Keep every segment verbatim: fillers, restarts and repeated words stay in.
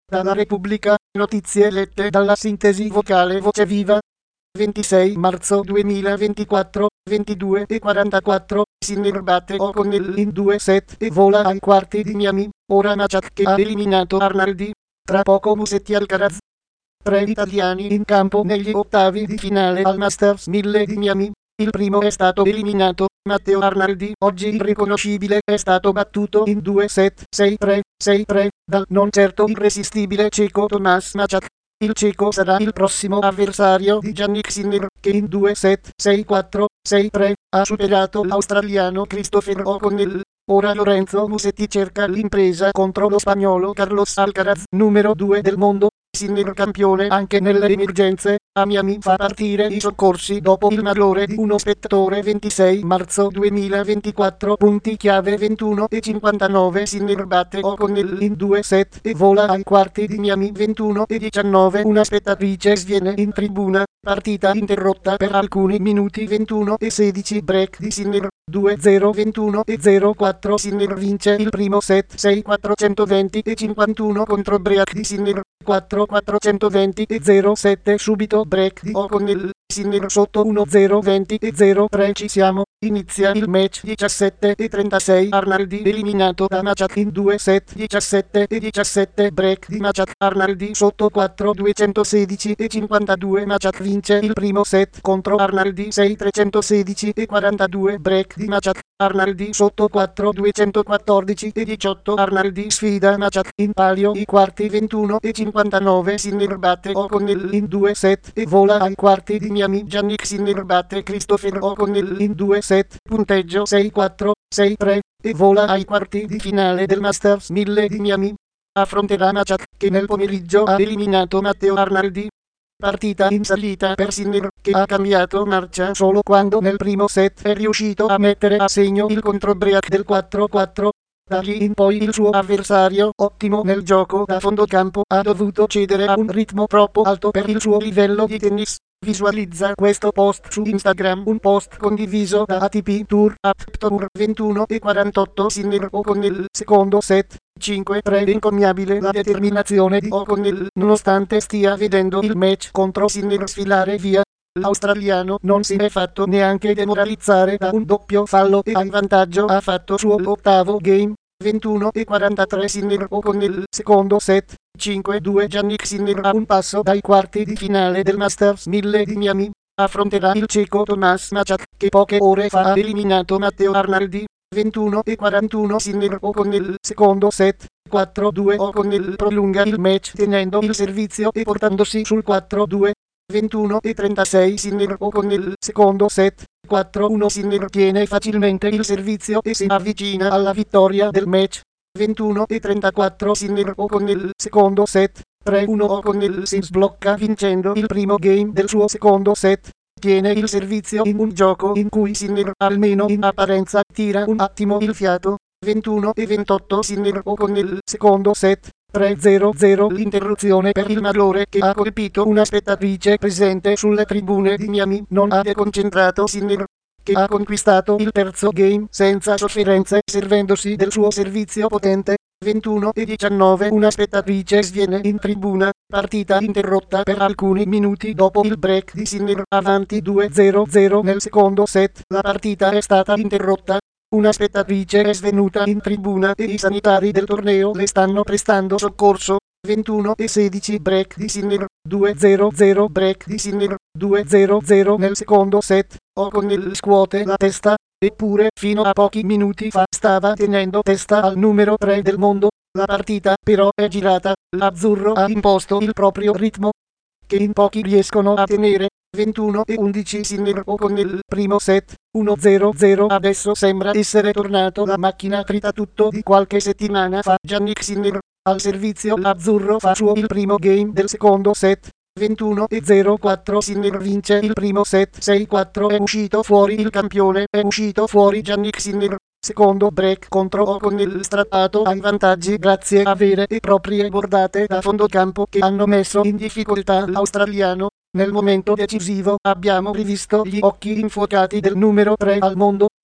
Dalla Repubblica, notizie lette dalla sintesi vocale Voce Viva. ventisei marzo duemilaventiquattro, ventidue e quarantaquattro, Sinner batte O'Connell in due set e vola ai quarti di Miami. Ora Maciak che ha eliminato Arnaldi. Tra poco Musetti Alcaraz. Tre italiani in campo negli ottavi di finale al Masters mille di Miami. Il primo è stato eliminato, Matteo Arnaldi. Oggi il riconoscibile è stato battuto in due set, sei tre, sei tre, dal non certo irresistibile ceco Tomáš Mačák. Il ceco sarà il prossimo avversario di Jannik Sinner, che in due set, sei quattro, sei tre, ha superato l'australiano Christopher O'Connell. Ora Lorenzo Musetti cerca l'impresa contro lo spagnolo Carlos Alcaraz, numero due del mondo. Sinner campione anche nelle emergenze. A Miami fa partire i soccorsi dopo il malore di uno spettatore. ventisei marzo duemilaventiquattro, punti chiave ventuno e cinquantanove. Sinner batte O'Connell in due set e vola ai quarti di Miami. ventuno e diciannove, una spettatrice sviene in tribuna. Partita interrotta per alcuni minuti. ventuno e sedici, break di Sinner. due zero ventuno e zero quattro. Sinner vince il primo set. sei quattrocentoventi e cinquantuno contro break di Sinner. quattro quattrocentoventi e zero sette, subito break di O'Connell. Sinner sotto uno zero venti e zero tre. Ci siamo. Inizia il match. diciassette e trentasei, Arnaldi eliminato da Mačák in due set. diciassette e diciassette, break di Mačák. Arnaldi sotto quattro duecentosedici e cinquantadue. Mačák vince il primo set contro Arnaldi. sei trecentosedici e quarantadue, break di Mačák. Arnaldi sotto quattro duecentoquattordici e diciotto. Arnaldi sfida Mačák in palio i quarti. ventuno e cinquantanove. Sinner batte O'Connell in due set e vola ai quarti di Miami. Jannik Sinner batte Christopher O'Connell in due set, punteggio sei quattro, sei tre, e vola ai quarti di finale del Masters mille di Miami. Affronterà Mačák, che nel pomeriggio ha eliminato Matteo Arnaldi. Partita in salita per Sinner, che ha cambiato marcia solo quando nel primo set è riuscito a mettere a segno il controbreak del quattro quattro. Da lì in poi il suo avversario, ottimo nel gioco da fondocampo, ha dovuto cedere a un ritmo troppo alto per il suo livello di tennis. Visualizza questo post su Instagram, un post condiviso da A T P Tour App Tour. ventuno e quarantotto, Sinner O'Connell, secondo set, cinque tre. Encomiabile la determinazione di O'Connell, nonostante stia vedendo il match contro Sinner sfilare via. L'australiano non si è fatto neanche demoralizzare da un doppio fallo e in vantaggio ha fatto suo ottavo game. ventuno e quarantatré, Sinner O'Connell, secondo set, cinque due. Jannik Sinner a un passo dai quarti di finale del Masters mille di Miami. Affronterà il ceco Tomáš Mačák, che poche ore fa ha eliminato Matteo Arnaldi. ventuno e quarantuno, Sinner O'Connell, secondo set, quattro due. O'Connell prolunga il match tenendo il servizio e portandosi sul quattro due. ventuno e trentasei, Sinner O'Connell, secondo set, quattro uno. Sinner tiene facilmente il servizio e si avvicina alla vittoria del match. ventuno e trentaquattro, Sinner O'Connell, secondo set, tre uno. O'Connell si sblocca vincendo il primo game del suo secondo set. Tiene il servizio in un gioco in cui Sinner, almeno in apparenza, tira un attimo il fiato. ventuno e ventotto, Sinner O'Connell, secondo set, tre zero zero. L'interruzione per il malore che ha colpito una spettatrice presente sulle tribune di Miami non ha deconcentrato Sinner, che ha conquistato il terzo game senza sofferenze servendosi del suo servizio potente. ventuno e diciannove, una spettatrice sviene in tribuna. Partita interrotta per alcuni minuti dopo il break di Sinner, avanti due zero zero nel secondo set. La partita è stata interrotta. Una spettatrice è svenuta in tribuna e i sanitari del torneo le stanno prestando soccorso. ventuno e sedici, break di Sinner, due zero zero, break di Sinner, due zero zero nel secondo set. O'Connell scuote la testa, eppure fino a pochi minuti fa stava tenendo testa al numero tre del mondo. La partita però è girata, l'azzurro ha imposto il proprio ritmo, che in pochi riescono a tenere. ventuno e undici, Sinner O'Connell, primo set, uno zero zero. Adesso sembra essere tornato la macchina tritatutto di qualche settimana fa. Jannik Sinner, al servizio l'azzurro fa suo il primo game del secondo set. ventuno e zero quattro, Sinner vince il primo set. sei quattro. È uscito fuori il campione, è uscito fuori Jannik Sinner. Secondo break contro O'Connell, strappato ai vantaggi grazie a vere e proprie bordate da fondocampo che hanno messo in difficoltà l'australiano. Nel momento decisivo abbiamo rivisto gli occhi infuocati del numero tre al mondo.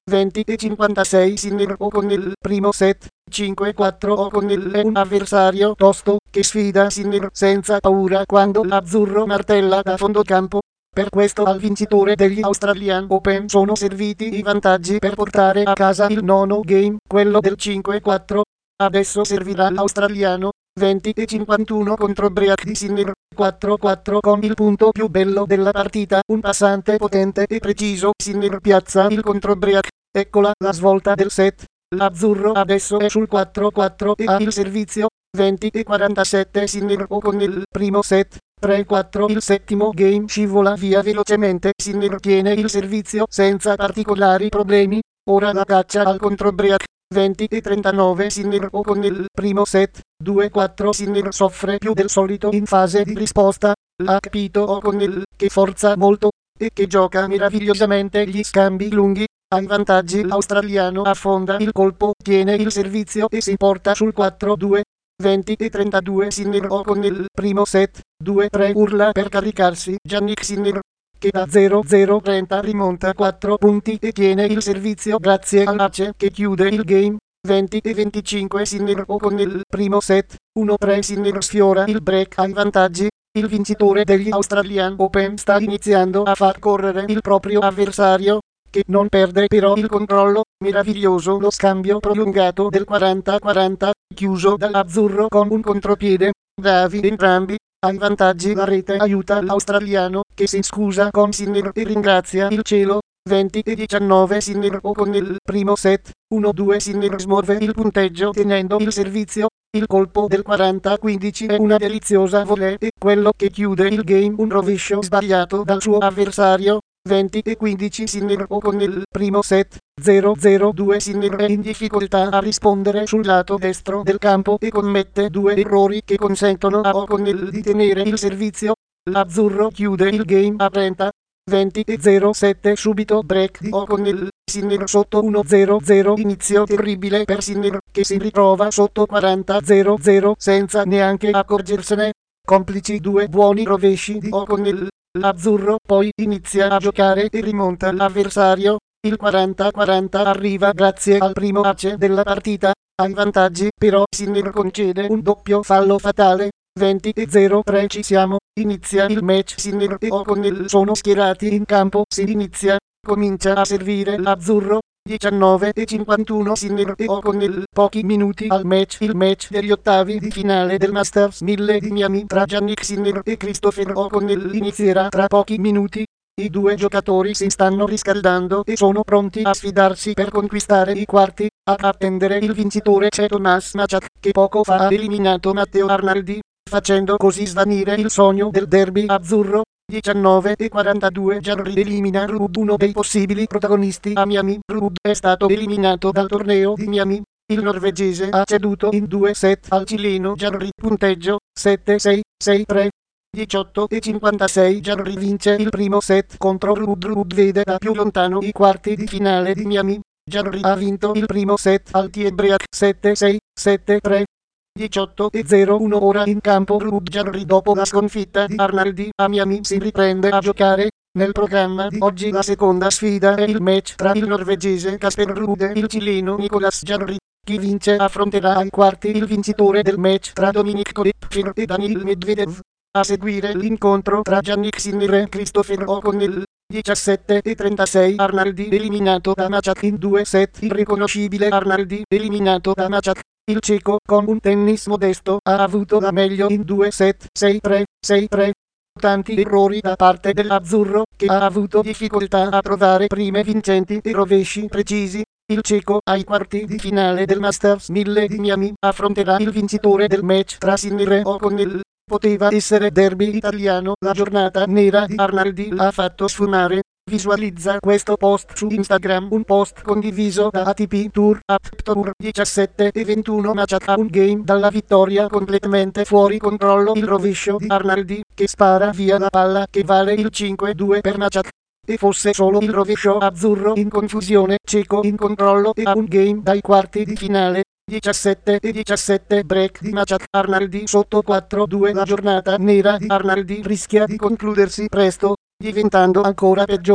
venti e cinquantasei Sinner O'Connell nel primo set, cinque quattro O'Connell è un avversario tosto che sfida Sinner senza paura quando l'azzurro martella da fondo campo. Per questo al vincitore degli Australian Open sono serviti i vantaggi per portare a casa il nono game, quello del cinque quattro. Adesso servirà l'australiano, venti e cinquantuno contro break di Sinner, quattro quattro con il punto più bello della partita, un passante potente e preciso. Sinner piazza il controbreak, eccola la svolta del set. L'azzurro adesso è sul quattro quattro e ha il servizio, venti e quarantasette Sinner O'Connell primo set. tre quattro Il settimo game scivola via velocemente. Sinner tiene il servizio senza particolari problemi. Ora la caccia al controbreak. venti e trentanove Sinner O'Connell primo set. due quattro Sinner soffre più del solito in fase di risposta. L'ha capito O'Connell, che forza molto e che gioca meravigliosamente gli scambi lunghi. Ai vantaggi l'australiano affonda il colpo, tiene il servizio e si porta sul quattro due. venti e trentadue Sinner O'Connell primo set. due tre urla per caricarsi Jannik Sinner, che da zero zero trenta rimonta quattro punti e tiene il servizio grazie all'ace che chiude il game. venti e venticinque Sinner O'Connell primo set. uno tre Sinner sfiora il break ai vantaggi. Il vincitore degli Australian Open sta iniziando a far correre il proprio avversario, che non perde però il controllo. Meraviglioso lo scambio prolungato del quaranta quaranta, chiuso dall'azzurro con un contropiede. Bravi entrambi. Ai vantaggi la rete aiuta l'australiano, che si scusa con Sinner e ringrazia il cielo. venti e diciannove Sinner O'Connell primo set. uno due Sinner smuove il punteggio tenendo il servizio. Il colpo del quaranta quindici è una deliziosa volée e quello che chiude il game un rovescio sbagliato dal suo avversario. venti e quindici Sinner O'Connell primo set. zero zero due Sinner è in difficoltà a rispondere sul lato destro del campo e commette due errori che consentono a O'Connell di tenere il servizio. L'azzurro chiude il game a trenta. venti e zero sette subito break di O'Connell. Sinner sotto uno zero zero, inizio terribile per Sinner, che si ritrova sotto quaranta zero zero senza neanche accorgersene. Complici due buoni rovesci di O'Connell. L'azzurro poi inizia a giocare e rimonta l'avversario. Il quaranta quaranta arriva grazie al primo ace della partita. Ai vantaggi però Sinner concede un doppio fallo fatale. venti e zero tre ci siamo. Inizia il match. Sinner e O'Connell sono schierati in campo. Si inizia. Comincia a servire l'azzurro. diciannove e cinquantuno Sinner e O'Connell. Pochi minuti al match. Il match degli ottavi di finale del Masters mille di Miami tra Jannik Sinner e Christopher O'Connell inizierà tra pochi minuti. I due giocatori si stanno riscaldando e sono pronti a sfidarsi per conquistare i quarti. A attendere il vincitore c'è Thomas Machat, che poco fa ha eliminato Matteo Arnaldi, facendo così svanire il sogno del derby azzurro. diciannove e quarantadue Jarry elimina Ruud, uno dei possibili protagonisti a Miami. Ruud è stato eliminato dal torneo di Miami. Il norvegese ha ceduto in due set al cileno Jarry. Punteggio sette sei sei tre. diciotto e cinquantasei Jarry vince il primo set contro Ruud. Ruud vede da più lontano i quarti di finale di Miami. Jarry ha vinto il primo set al tiebreak sette sei sette tre. diciotto e zero uno ora in campo Ruud. Jarry dopo la sconfitta di Arnaldi a Miami si riprende a giocare. Nel programma di oggi la seconda sfida è il match tra il norvegese Casper Ruud e il cileno Nicolas Jarry. Chi vince affronterà ai quarti il vincitore del match tra Dominic Koepfer e Daniil Medvedev. A seguire l'incontro tra Jannik Sinner e Christopher O'Connell. diciassette e trentasei Arnaldi eliminato da Machat in due set. Il riconoscibile Arnaldi eliminato da Machat. Il ceco, con un tennis modesto, ha avuto la meglio in due set, sei tre, sei tre. Tanti errori da parte dell'azzurro, che ha avuto difficoltà a trovare prime vincenti e rovesci precisi. Il ceco, ai quarti di finale del Masters mille di Miami, affronterà il vincitore del match tra Sinner e O'Connell. Poteva essere derby italiano. La giornata nera di Arnaldi l'ha fatto sfumare. Visualizza questo post su Instagram, un post condiviso da A T P Tour. App Tour diciassette e ventuno Machat a un game dalla vittoria, completamente fuori controllo il rovescio di Arnaldi, che spara via la palla che vale il cinque due per Machat. E fosse solo il rovescio azzurro in confusione. Ceco in controllo e a un game dai quarti di finale. diciassette e diciassette break di Machat. Arnaldi sotto quattro due. La giornata nera di Arnaldi rischia di concludersi presto, diventando ancora peggiore.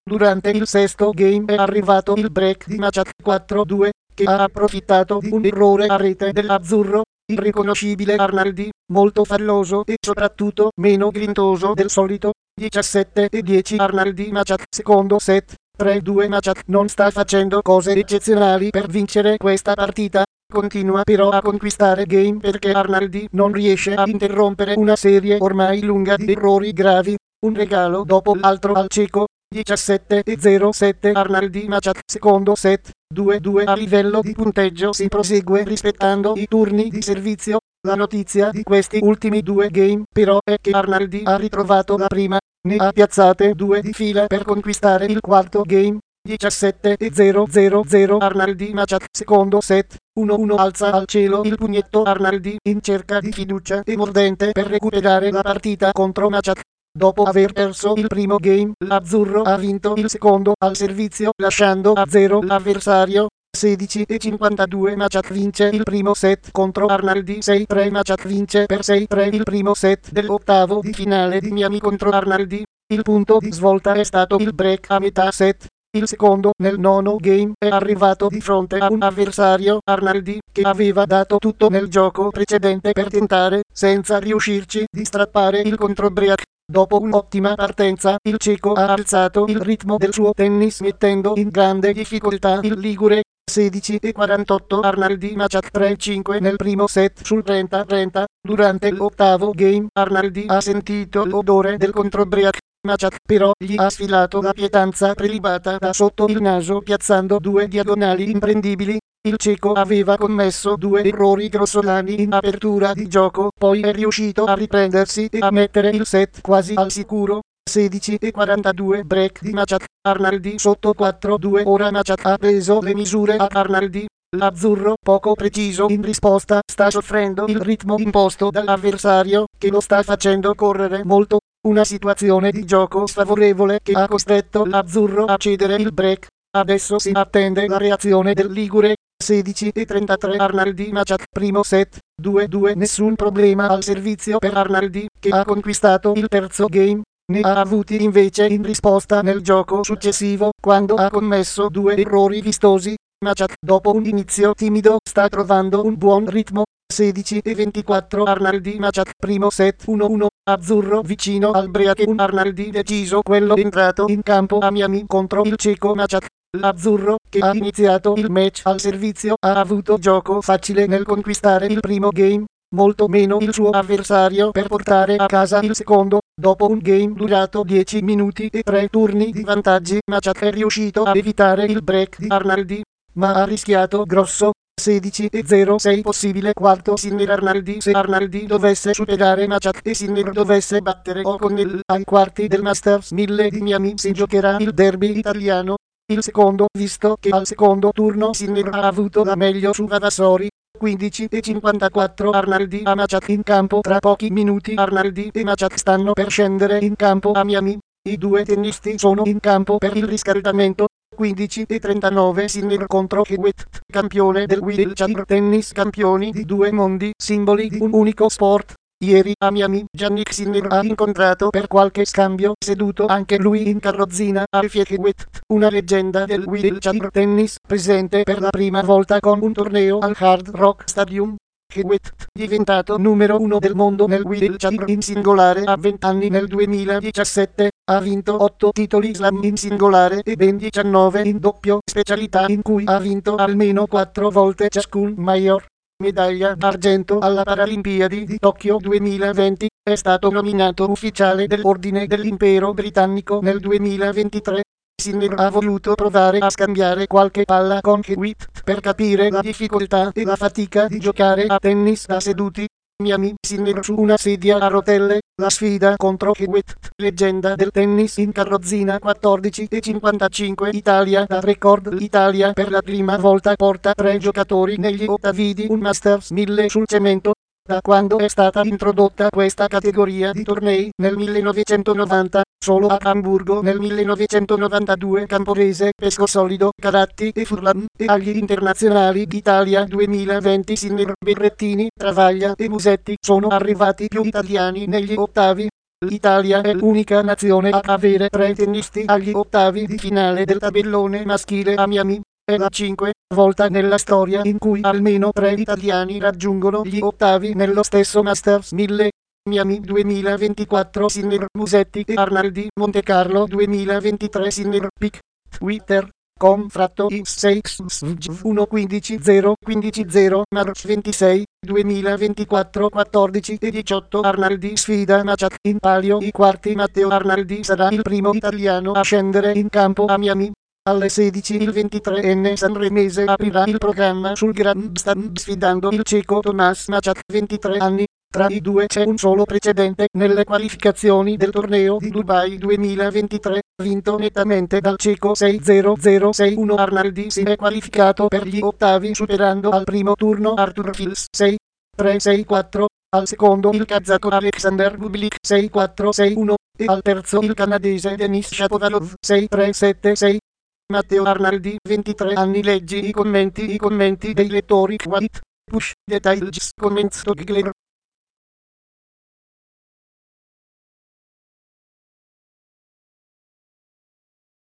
Durante il sesto game è arrivato il break di Machat quattro due, che ha approfittato di un errore a rete dell'azzurro. Il riconoscibile Arnaldi, molto falloso e soprattutto meno grintoso del solito. diciassette e dieci Arnaldi Machat, secondo set. tre due Machat non sta facendo cose eccezionali per vincere questa partita. Continua però a conquistare game perché Arnaldi non riesce a interrompere una serie ormai lunga di errori gravi. Un regalo dopo l'altro al cieco. diciassette e zero sette Arnaldi Machat, secondo set. due due a livello di punteggio si prosegue rispettando i turni di servizio. La notizia di questi ultimi due game però è che Arnaldi ha ritrovato la prima, ne ha piazzate due di fila per conquistare il quarto game. diciassette e zero zero zero Arnaldi Machat, secondo set. uno uno alza al cielo il pugnetto Arnaldi in cerca di fiducia e mordente per recuperare la partita contro Machat. Dopo aver perso il primo game, l'azzurro ha vinto il secondo al servizio lasciando a zero l'avversario. sedici e cinquantadue Machat vince il primo set contro Arnaldi. sei tre Machat vince per sei tre il primo set dell'ottavo di finale di Miami contro Arnaldi. Il punto di svolta è stato il break a metà set. Il secondo, nel nono game, è arrivato di fronte a un avversario, Arnaldi, che aveva dato tutto nel gioco precedente per tentare, senza riuscirci, di strappare il controbreak. Dopo un'ottima partenza, il cieco ha alzato il ritmo del suo tennis mettendo in grande difficoltà il ligure. sedici e quarantotto Arnaldi Machat tre cinque nel primo set sul trenta trenta. Durante l'ottavo game, Arnaldi ha sentito l'odore del controbreak. Machat però gli ha sfilato la pietanza prelibata da sotto il naso piazzando due diagonali imprendibili. Il cieco aveva commesso due errori grossolani in apertura di gioco, poi è riuscito a riprendersi e a mettere il set quasi al sicuro. sedici e quarantadue break di Machat, Arnaldi sotto quattro due. Ora Machat ha preso le misure a Arnaldi. L'azzurro, poco preciso in risposta, sta soffrendo il ritmo imposto dall'avversario, che lo sta facendo correre molto. Una situazione di gioco sfavorevole che ha costretto l'azzurro a cedere il break. Adesso si attende la reazione del ligure. sedici e trentatré Arnaldi Machat, primo set. due due Nessun problema al servizio per Arnaldi, che ha conquistato il terzo game. Ne ha avuti invece in risposta nel gioco successivo, quando ha commesso due errori vistosi. Machat, dopo un inizio timido, sta trovando un buon ritmo. sedici e ventiquattro Arnaldi Machat, primo set uno uno. Azzurro vicino al break, un Arnaldi deciso, quello entrato in campo a Miami contro il cieco Machat. L'azzurro, che ha iniziato il match al servizio, ha avuto gioco facile nel conquistare il primo game, molto meno il suo avversario per portare a casa il secondo. Dopo un game durato dieci minuti e tre turni di vantaggi, Machat è riuscito a evitare il break di Arnaldi, ma ha rischiato grosso. sedici e zero sei possibile quarto Sinner Arnaldi. Se Arnaldi dovesse superare Machat e Sinner dovesse battere O'Connell ai quarti del Masters mille di Miami, si giocherà il derby italiano. Il secondo, visto che al secondo turno Sinner ha avuto la meglio su Vavasori. quindici e cinquantaquattro Arnaldi a Machat in campo. Tra pochi minuti Arnaldi e Machat stanno per scendere in campo a Miami. I due tennisti sono in campo per il riscaldamento. quindici e trentanove Sinner contro Hewitt, campione del wheelchair tennis, campioni di due mondi, simboli di un unico sport. Ieri a Miami, Jannik Sinner ha incontrato per qualche scambio, seduto anche lui in carrozzina, Alfie Hewitt, una leggenda del wheelchair tennis, presente per la prima volta con un torneo al Hard Rock Stadium. Hewitt, diventato numero uno del mondo nel wheelchair in singolare a venti anni nel duemiladiciassette, ha vinto otto titoli slam in singolare e ben diciannove in doppio, specialità in cui ha vinto almeno quattro volte ciascun major. Medaglia d'argento alla Paralimpiadi di Tokyo duemilaventi, è stato nominato ufficiale dell'Ordine dell'Impero Britannico nel duemilaventitré. Sinner ha voluto provare a scambiare qualche palla con Hewitt per capire la difficoltà e la fatica di giocare a tennis da seduti. Miami, Sinner su una sedia a rotelle, la sfida contro Hewitt, leggenda del tennis in carrozzina. quattordici e cinquantacinque Italia da record. L'Italia per la prima volta porta tre giocatori negli ottavi di un Masters mille sul cemento. Da quando è stata introdotta questa categoria di tornei, nel millenovecentonovanta, solo a Hamburgo nel millenovecentonovantadue Camporese, Pescosolido, Caratti e Furlan, e agli internazionali d'Italia duemilaventi Sinner, Berrettini, Travaglia e Musetti sono arrivati più italiani negli ottavi. L'Italia è l'unica nazione a avere tre tennisti agli ottavi di finale del tabellone maschile a Miami. È la cinque volta nella storia in cui almeno tre italiani raggiungono gli ottavi nello stesso Masters mille. Miami duemilaventiquattro Sinner Musetti e Arnaldi Montecarlo duemilaventitré Sinner Pic. Twitter com fratto x sei uno quindici zero quindici zero March ventisei duemilaventiquattro quattordici e diciotto Arnaldi sfida Maciat in palio i quarti. Matteo Arnaldi sarà il primo italiano a scendere in campo a Miami. Alle sedici il ventitreenne sanremese aprirà il programma sul grandstand sfidando il ceco Tomas Maciat, ventitré anni. Tra i due c'è un solo precedente nelle qualificazioni del torneo di Dubai duemilaventitré, vinto nettamente dal ceco sei zero zero sei uno. Arnaldi si è qualificato per gli ottavi superando al primo turno Arthur Fils sei tre sei quattro, al secondo il kazako Alexander Bublik sei quattro sei uno e al terzo il canadese Denis Shapovalov sei tre sette sei. Matteo Arnaldi, ventitré anni. Leggi i commenti i commenti dei lettori. White Push Details Comments to Gigler.